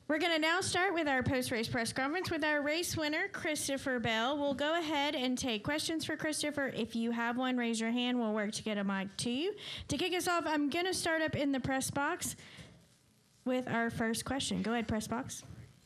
We're going to now start with our post-race press conference with our race winner, Christopher Bell. We'll go ahead and take questions for Christopher. If you have one, raise your hand. We'll work to get a mic to you. To kick us off, I'm going to start up in the press box with our first question. Go ahead, press box.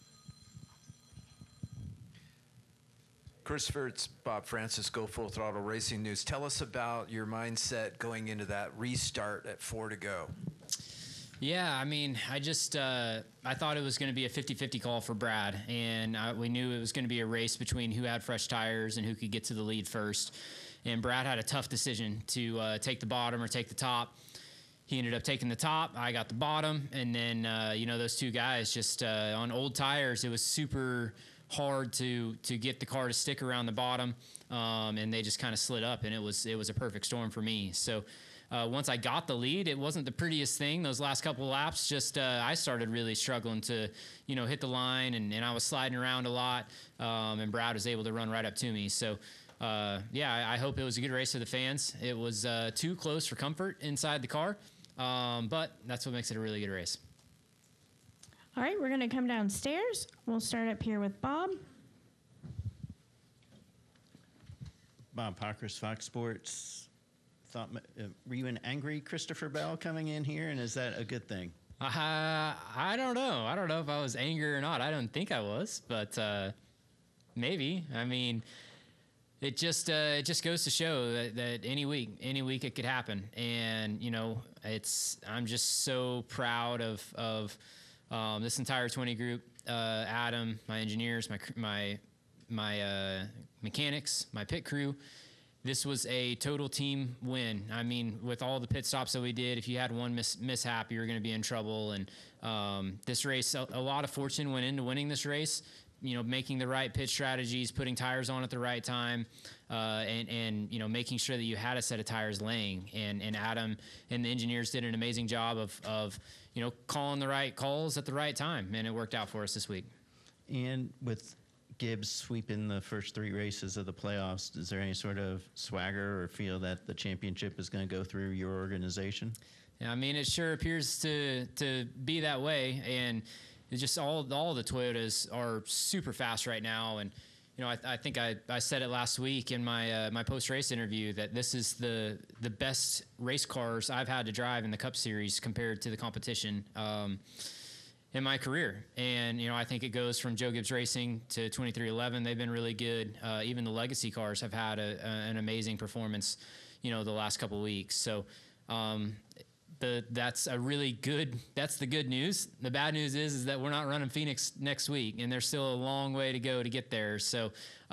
Christopher, it's Bob Francis, Go Full Throttle Racing News. Tell us about your mindset going into that restart at 4 to go. Yeah, I mean, I thought it was going to be a 50-50 call for Brad, and we knew it was going to be a race between who had fresh tires and who could get to the lead first. And Brad had a tough decision to take the bottom or take the top. He ended up taking the top. I got the bottom, and then those two guys just on old tires, it was super hard to get the car to stick around the bottom, and they just kind of slid up, and it was a perfect storm for me. So. Once I got the lead, it wasn't the prettiest thing. Those last couple of laps, I started really struggling to, hit the line, and I was sliding around a lot, and Brad was able to run right up to me. So, I hope it was a good race for the fans. It was too close for comfort inside the car, but that's what makes it a really good race. All right, we're going to come downstairs. We'll start up here with Bob. Bob Pockers, Fox Sports. Were you an angry Christopher Bell coming in here, and is that a good thing? I don't know. I don't know if I was angry or not. I don't think I was, but maybe. I mean, it just goes to show that any week it could happen, and I'm just so proud of this entire 20 group. Adam, my engineers, my mechanics, my pit crew. This was a total team win. I mean, with all the pit stops that we did, if you had one mishap, you were going to be in trouble. And this race, a lot of fortune went into winning this race. Making the right pit strategies, putting tires on at the right time, and making sure that you had a set of tires laying. And Adam and the engineers did an amazing job of calling the right calls at the right time, and it worked out for us this week. And with Gibbs sweeping the first 3 races of the playoffs, is there any sort of swagger or feel that the championship is going to go through your organization? Yeah, I mean, it sure appears to be that way, and it's just all the Toyotas are super fast right now. And I think I said it last week in my post race interview that this is the best race cars I've had to drive in the Cup Series compared to the competition. In my career. And, I think it goes from Joe Gibbs Racing to 2311. They've been really good. Even the legacy cars have had an amazing performance, the last couple of weeks. So that's the good news. The bad news is that we're not running Phoenix next week, and there's still a long way to go to get there. So,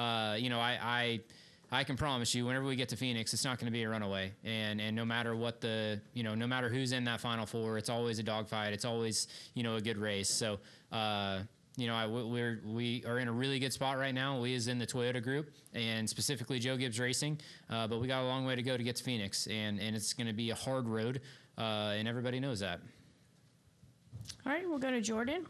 I can promise you, whenever we get to Phoenix, it's not going to be a runaway. And no matter what no matter who's in that Final Four, it's always a dogfight. It's always, a good race. So, we are in a really good spot right now. We is in the Toyota group, and specifically Joe Gibbs Racing. But we got a long way to go to get to Phoenix, and it's going to be a hard road, and everybody knows that. All right, we'll go to Jordan.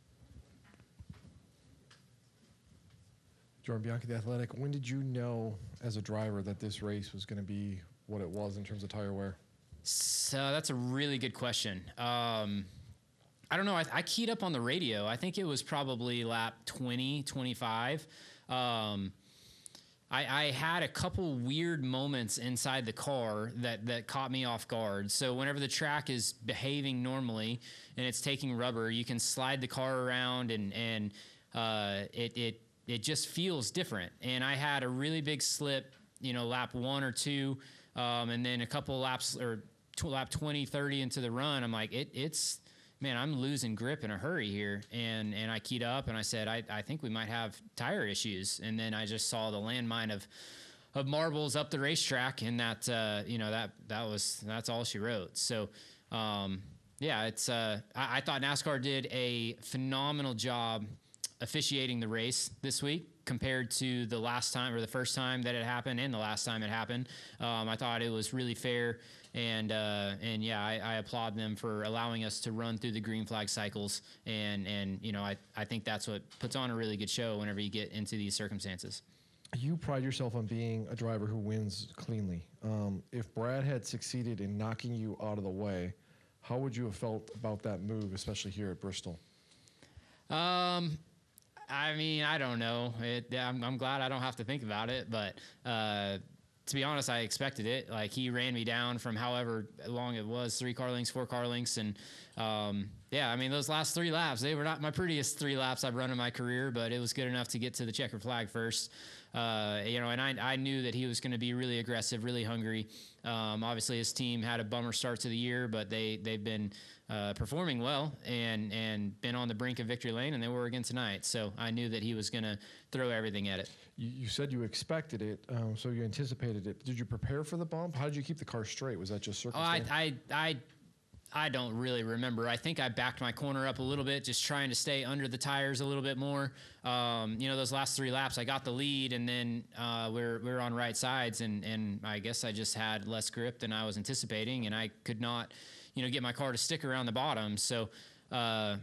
Jordan Bianchi, The Athletic. When did you know as a driver that this race was going to be what it was in terms of tire wear? So that's a really good question. I don't know. I keyed up on the radio. I think it was probably lap 20, 25. I had a couple weird moments inside the car that caught me off guard. So whenever the track is behaving normally and it's taking rubber, you can slide the car around and it just feels different. And I had a really big slip, lap 1 or 2, and then a couple laps or lap 20, 30 into the run. I'm like, man, I'm losing grip in a hurry here. And I keyed up and I said, I think we might have tire issues. And then I just saw the landmine of marbles up the racetrack, and that's all she wrote. So, I thought NASCAR did a phenomenal job officiating the race this week compared to the last time or the first time that it happened and the last time it happened. I thought it was really fair, and I applaud them for allowing us to run through the green flag cycles, and I think that's what puts on a really good show whenever you get into these circumstances. You pride yourself on being a driver who wins cleanly. If Brad had succeeded in knocking you out of the way, how would you have felt about that move, especially here at Bristol? I mean, I don't know. I'm glad I don't have to think about it, but to be honest, I expected it. Like, he ran me down from however long it was, 3 car lengths, 4 car lengths, and yeah, I mean, those last 3 laps, they were not my prettiest 3 laps I've run in my career, but it was good enough to get to the checkered flag first. And I knew that he was going to be really aggressive, really hungry. Obviously, his team had a bummer start to the year, but they've been performing well and been on the brink of victory lane, and they were again tonight. So I knew that he was going to throw everything at it. You said you expected it, so you anticipated it. Did you prepare for the bump? How did you keep the car straight? Was that just circumstance? I don't really remember. I think I backed my corner up a little bit, just trying to stay under the tires a little bit more. Those last 3 laps, I got the lead, and then we're on right sides, and I guess I just had less grip than I was anticipating, and I could not, get my car to stick around the bottom. So, I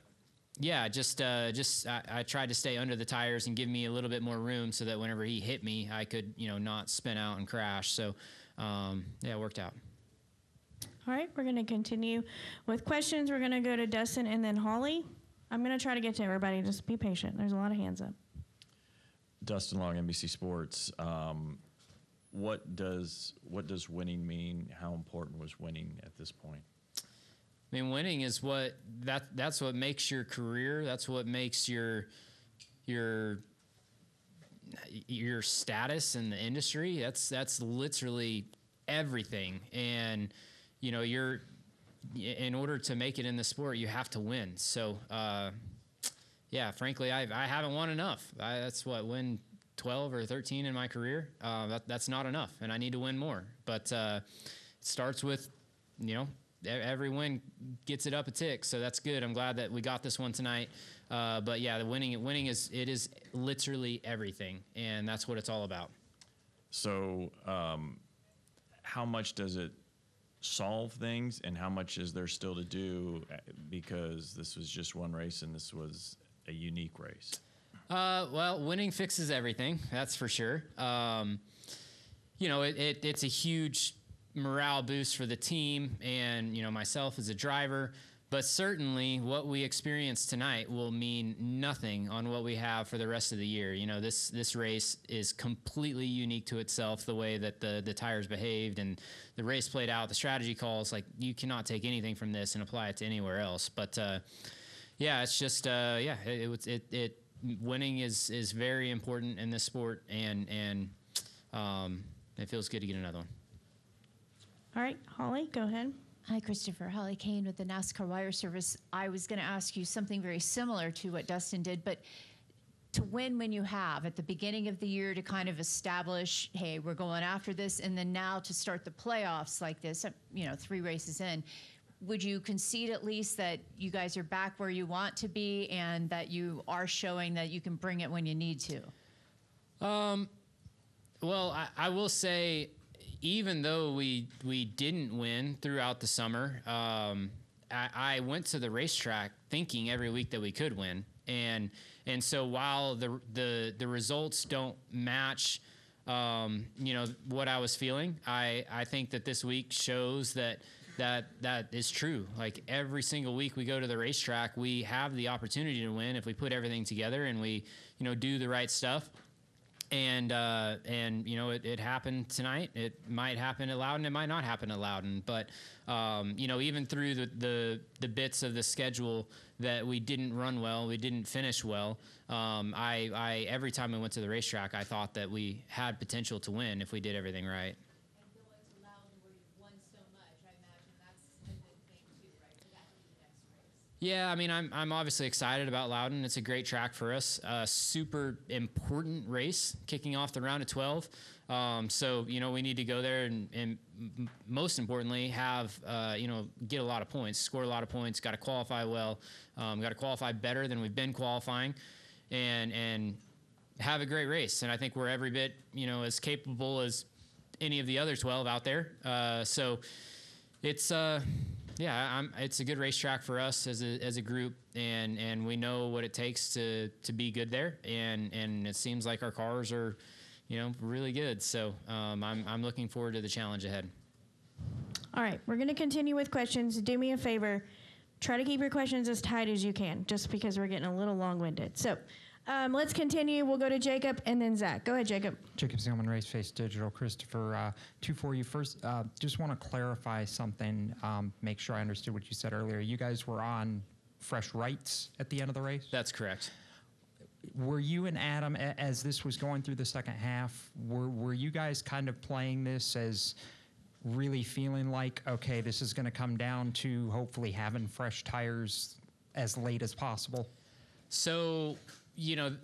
tried to stay under the tires and give me a little bit more room so that whenever he hit me, I could, not spin out and crash. So, it worked out. All right, we're going to continue with questions. We're going to go to Dustin and then Holly. I'm going to try to get to everybody. Just be patient. There's a lot of hands up. Dustin Long, NBC Sports. What does winning mean? How important was winning at this point? I mean, winning is that's what makes your career. That's what makes your status in the industry. That's literally everything. And in order to make it in the sport, you have to win. So, frankly, I haven't won enough. Win 12 or 13 in my career. That's not enough, and I need to win more. But it starts with, every win gets it up a tick. So that's good. I'm glad that we got this one tonight. But yeah, the winning is literally everything, and that's what it's all about. So, how much does it solve things, and how much is there still to do, because this was just one race and this was a unique race? Well, winning fixes everything, that's for sure. It's a huge morale boost for the team and, myself as a driver. But certainly what we experienced tonight will mean nothing on what we have for the rest of the year. This race is completely unique to itself, the way that the tires behaved and the race played out, the strategy calls. Like, you cannot take anything from this and apply it to anywhere else. But, it's just, winning is very important in this sport, and it feels good to get another one. All right, Holly, go ahead. Hi, Christopher. Holly Kane with the NASCAR Wire Service. I was going to ask you something very similar to what Dustin did, but to win when you have at the beginning of the year, to kind of establish, hey, we're going after this, and then now to start the playoffs like this, 3 races in, would you concede at least that you guys are back where you want to be and that you are showing that you can bring it when you need to? Well, I will say, even though we didn't win throughout the summer, I went to the racetrack thinking every week that we could win, and so while the results don't match, what I was feeling, I think that this week shows that is true. Like, every single week we go to the racetrack, we have the opportunity to win if we put everything together and we do the right stuff. And it happened tonight. It might happen at Loudon. It might not happen at Loudon. But, even through the bits of the schedule that we didn't run well, we didn't finish well, I every time we went to the racetrack, I thought that we had potential to win if we did everything right. And going to Loudon where you've won so much, I imagine that's a good thing too, right? For that to be the next race. Yeah, I mean, I'm obviously excited about Loudon. It's a great track for us. Super important race kicking off the round of 12. So, we need to go there and most importantly have, get a lot of points, score a lot of points, got to qualify well, got to qualify better than we've been qualifying, and have a great race. And I think we're every bit, as capable as any of the other 12 out there. So it's, it's a good racetrack for us as a group, and we know what it takes to be good there, and it seems like our cars are, really good. So I'm looking forward to the challenge ahead. All right, we're going to continue with questions. Do me a favor. Try to keep your questions as tight as you can, just because we're getting a little long-winded. So let's continue. We'll go to Jacob and then Zach. Go ahead, Jacob. Jacob Zillman, Race Face Digital. Christopher, two for you. First, just want to clarify something, make sure I understood what you said earlier. You guys were on fresh rights at the end of the race? That's correct. Were you and Adam, as this was going through the second half, were you guys kind of playing this as really feeling like, okay, this is going to come down to hopefully having fresh tires as late as possible? So, you know,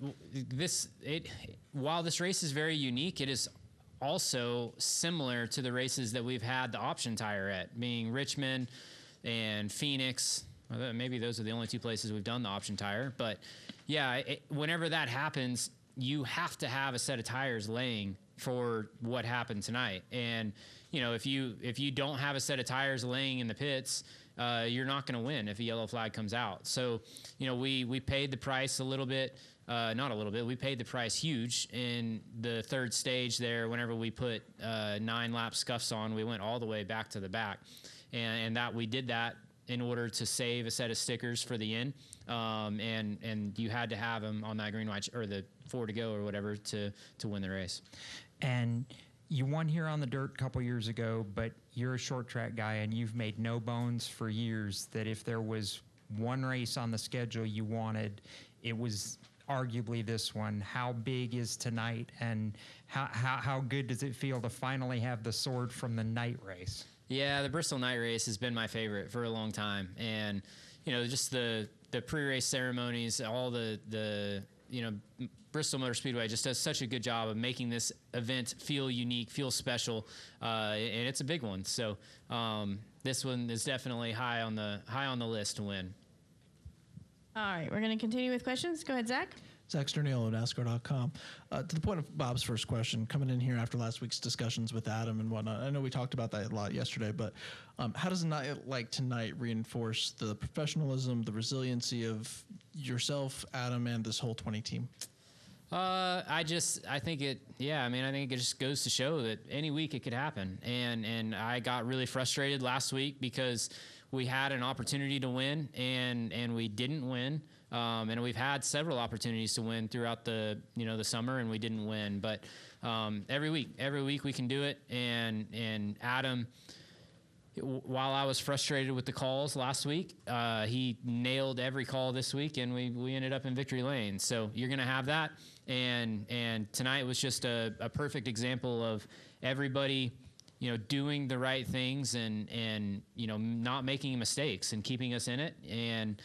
while this race is very unique, it is also similar to the races that we've had the option tire at, being Richmond and Phoenix. Maybe those are the only two places we've done the option tire. But yeah, whenever that happens, you have to have a set of tires laying for what happened tonight. And, you know, if you don't have a set of tires laying in the pits, you're not going to win if a yellow flag comes out. So, you know, we paid the price a little bit, not a little bit. We paid the price huge in the third stage there. Whenever we put 9-lap scuffs on, we went all the way back to the back, and that we did that in order to save a set of stickers for the end. And you had to have them on that green, white, or the 4 to go or whatever to win the race. And you won here on the dirt a couple years ago, but you're a short track guy, and you've made no bones for years that if there was one race on the schedule you wanted, it was arguably this one. How big is tonight, and how good does it feel to finally have the sword from the night race? Yeah, the Bristol night race has been my favorite for a long time. And, you know, just the pre-race ceremonies, all the you know, Bristol Motor Speedway just does such a good job of making this event feel unique, feel special, and it's a big one. So this one is definitely high on the list to win. All right, we're going to continue with questions. Go ahead, Zach. Zach Sternale at NASCAR.com. To the point of Bob's first question, coming in here after last week's discussions with Adam and whatnot, I know we talked about that a lot yesterday, but how does a night like tonight reinforce the professionalism, the resiliency of yourself, Adam, and this whole 20 team? I think it just goes to show that any week it could happen. And I got really frustrated last week because we had an opportunity to win and we didn't win. And we've had several opportunities to win throughout the summer, and we didn't win. But every week we can do it. And Adam, while I was frustrated with the calls last week, he nailed every call this week, and we ended up in victory lane. So you're going to have that. And tonight was just a perfect example of everybody, you know, doing the right things and you know, not making mistakes and keeping us in it. And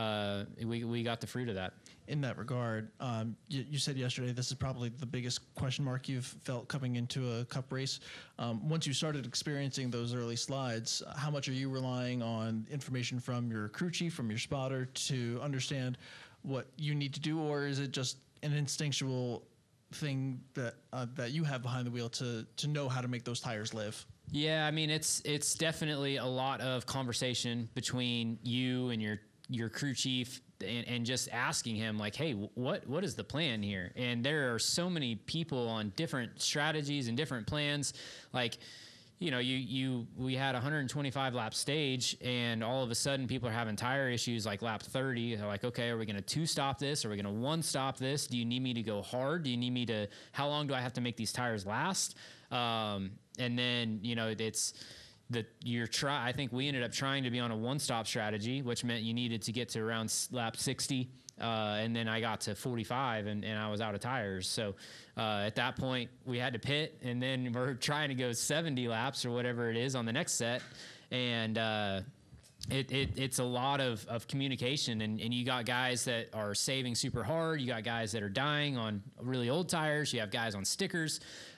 we got the fruit of that. In that regard, you said yesterday this is probably the biggest question mark you've felt coming into a Cup race. Once you started experiencing those early slides, how much are you relying on information from your crew chief, from your spotter, to understand what you need to do, or is it just an instinctual thing that you have behind the wheel to know how to make those tires live? Yeah, I mean, it's definitely a lot of conversation between you and your crew chief, and just asking him, like, hey, what is the plan here? And there are so many people on different strategies and different plans. Like, you know, we had a 125 lap stage, and all of a sudden people are having tire issues like lap 30. They're like, okay, are we going to 2-stop this? Are we going to 1-stop this? Do you need me to go hard? Do you need me to, how long do I have to make these tires last? And then, you know, it's, I think we ended up trying to be on a 1-stop strategy, which meant you needed to get to around lap 60. And then I got to 45 and I was out of tires. So at that point we had to pit, and then we're trying to go 70 laps or whatever it is on the next set. And it's a lot of communication, and you got guys that are saving super hard. You got guys that are dying on really old tires. You have guys on stickers.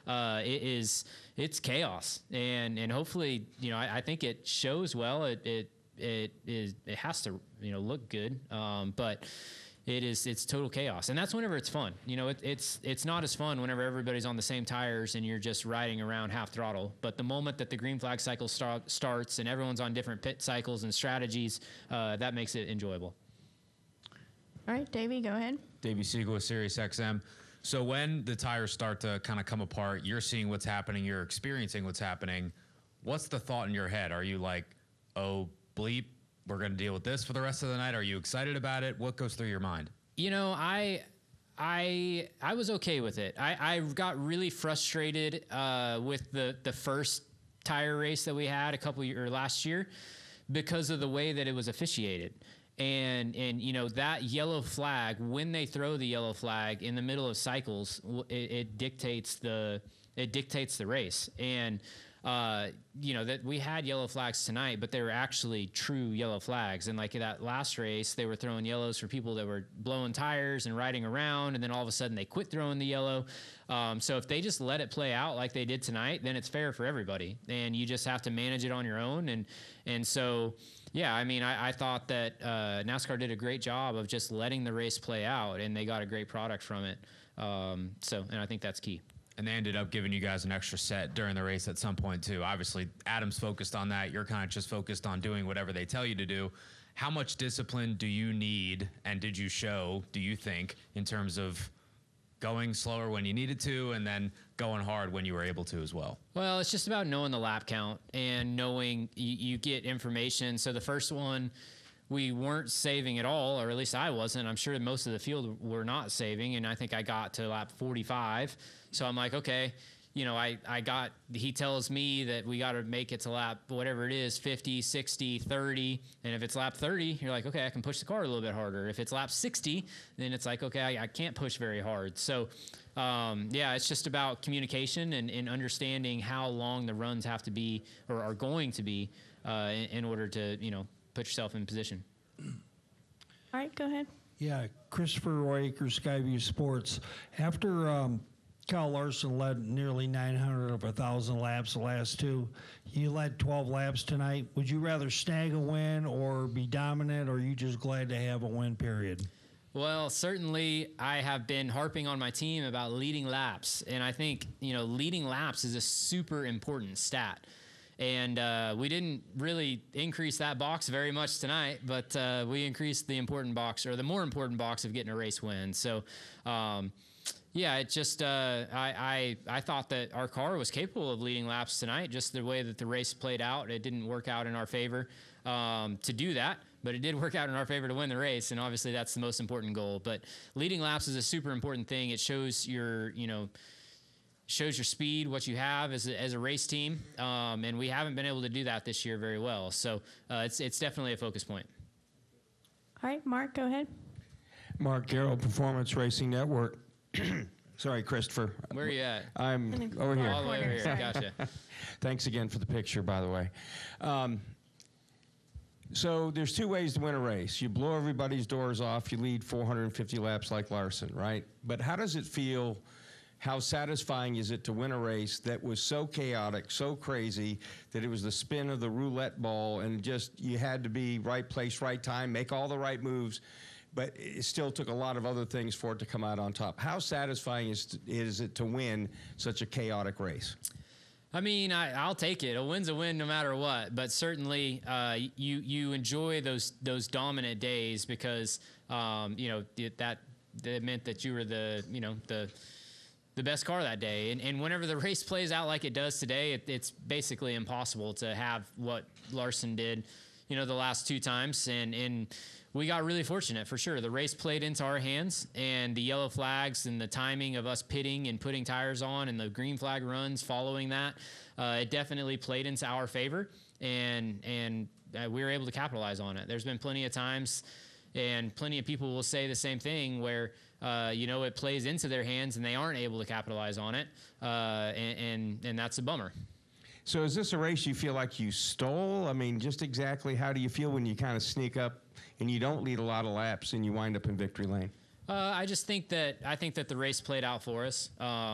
It's chaos, and hopefully, you know, I think it shows well. It has to, you know, look good, but it's total chaos, and that's whenever it's fun. You know, it's not as fun whenever everybody's on the same tires and you're just riding around half throttle. But the moment that the green flag cycle starts and everyone's on different pit cycles and strategies, that makes it enjoyable. All right, Davey, go ahead. Davey Siegel with Sirius XM. So when the tires start to kind of come apart, you're seeing what's happening, you're experiencing what's happening. What's the thought in your head? Are you like, oh, bleep, we're going to deal with this for the rest of the night? Are you excited about it? What goes through your mind? You know, I was okay with it. I got really frustrated with the first tire race that we had last year because of the way that it was officiated. And you know, that yellow flag, when they throw the yellow flag in the middle of cycles, it dictates the race. And you know, that we had yellow flags tonight, but they were actually true yellow flags. And like that last race, they were throwing yellows for people that were blowing tires and riding around, and then all of a sudden they quit throwing the yellow. So if they just let it play out like they did tonight, then it's fair for everybody, and you just have to manage it on your own. And so, yeah, I mean, I thought that NASCAR did a great job of just letting the race play out, and they got a great product from it. And I think that's key. And they ended up giving you guys an extra set during the race at some point, too. Obviously, Adam's focused on that. You're kind of just focused on doing whatever they tell you to do. How much discipline do you need, and did you show, do you think, in terms of going slower when you needed to and then going hard when you were able to as well? Well, it's just about knowing the lap count and knowing you get information. So the first one, we weren't saving at all, or at least I wasn't. I'm sure most of the field were not saving, and I think I got to lap 45. So I'm like, okay, you know, he tells me that we got to make it to lap, whatever it is, 50, 60, 30. And if it's lap 30, you're like, okay, I can push the car a little bit harder. If it's lap 60, then it's like, okay, I can't push very hard. So, yeah, it's just about communication and understanding how long the runs have to be or are going to be in order to, you know, put yourself in position. All right, go ahead. Yeah, Christopher Royaker, Skyview Sports. After Kyle Larson led nearly 900 of 1,000 laps the last two, you led 12 laps tonight. Would you rather snag a win or be dominant, or are you just glad to have a win, period? Well, certainly I have been harping on my team about leading laps, and I think, you know, leading laps is a super important stat. And we didn't really increase that box very much tonight, but we increased the important box, or the more important box, of getting a race win. So, yeah, it just I thought that our car was capable of leading laps tonight. Just the way that the race played out, it didn't work out in our favor to do that, but it did work out in our favor to win the race. And obviously, that's the most important goal. But leading laps is a super important thing. It shows your speed, what you have as a race team, and we haven't been able to do that this year very well. So it's definitely a focus point. All right, Mark, go ahead. Mark Garrow, Performance Racing Network. Sorry, Christopher. Where are you at? I'm over here. All the way over here. Gotcha. Thanks again for the picture, by the way. So there's two ways to win a race. You blow everybody's doors off. You lead 450 laps like Larson, right? But how does it feel? How satisfying is it to win a race that was so chaotic, so crazy, that it was the spin of the roulette ball, and just you had to be right place, right time, make all the right moves, but it still took a lot of other things for it to come out on top. How satisfying is it to win such a chaotic race? I mean, I'll take it. A win's a win no matter what. But certainly, you enjoy those dominant days because that meant that you were the best car that day. And whenever the race plays out like it does today, it's basically impossible to have what Larson did, the last two times. And we got really fortunate for sure. The race played into our hands, and the yellow flags and the timing of us pitting and putting tires on and the green flag runs following that, it definitely played into our favor, and we were able to capitalize on it. There's been plenty of times, and plenty of people will say the same thing where, it plays into their hands and they aren't able to capitalize on it, and that's a bummer. So is this a race you feel like you stole? I mean, just exactly how do you feel when you kind of sneak up and you don't lead a lot of laps and you wind up in victory lane? I think that the race played out for us.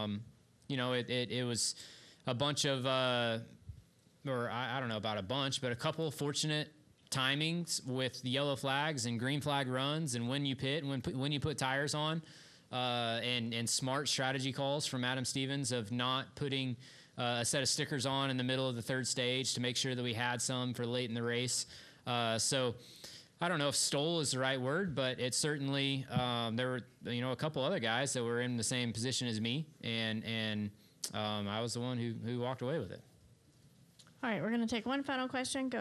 It was a bunch of, or I don't know about a bunch, but a couple of fortunate timings with the yellow flags and green flag runs, and when you pit and when you put tires on, and smart strategy calls from Adam Stevens of not putting a set of stickers on in the middle of the third stage to make sure that we had some for late in the race. So I don't know if stole is the right word, but it certainly, there were, a couple other guys that were in the same position as me, and I was the one who walked away with it. All right, we're going to take one final question. Go ahead.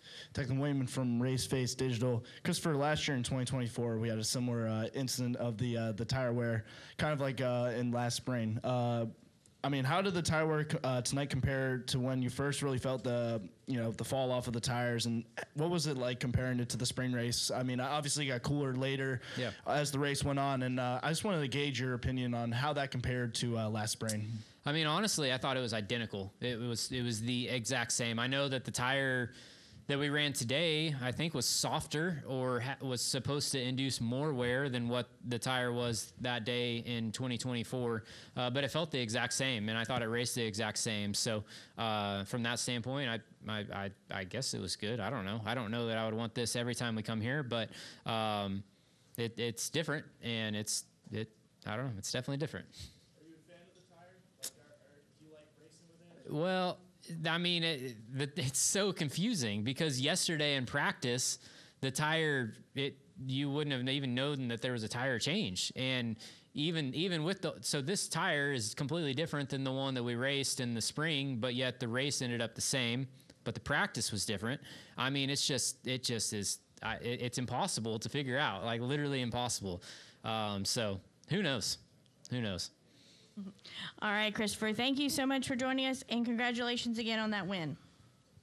Declan Wayman from Race Face Digital. Christopher, last year in 2024, we had a similar incident of the tire wear, kind of like in last spring. I mean, how did the tire wear tonight compare to when you first really felt the fall off of the tires, and what was it like comparing it to the spring race? I mean, obviously it got cooler later as the race went on, and I just wanted to gauge your opinion on how that compared to last spring. I mean, honestly, I thought it was identical. It was the exact same. I know that the tire that we ran today, I think, was softer or was supposed to induce more wear than what the tire was that day in 2024. But it felt the exact same, and I thought it raced the exact same. So from that standpoint, I guess it was good. I don't know. I don't know that I would want this every time we come here, but it's different, and I don't know. It's definitely different. Are you a fan of the tire? Do you like racing with it? Well, I mean, it's so confusing because yesterday in practice, the tire, you wouldn't have even known that there was a tire change. And even with so this tire is completely different than the one that we raced in the spring, but yet the race ended up the same, but the practice was different. I mean, it just is, it's impossible to figure out, like literally impossible. So who knows? Who knows? All right, Christopher, thank you so much for joining us, and congratulations again on that win.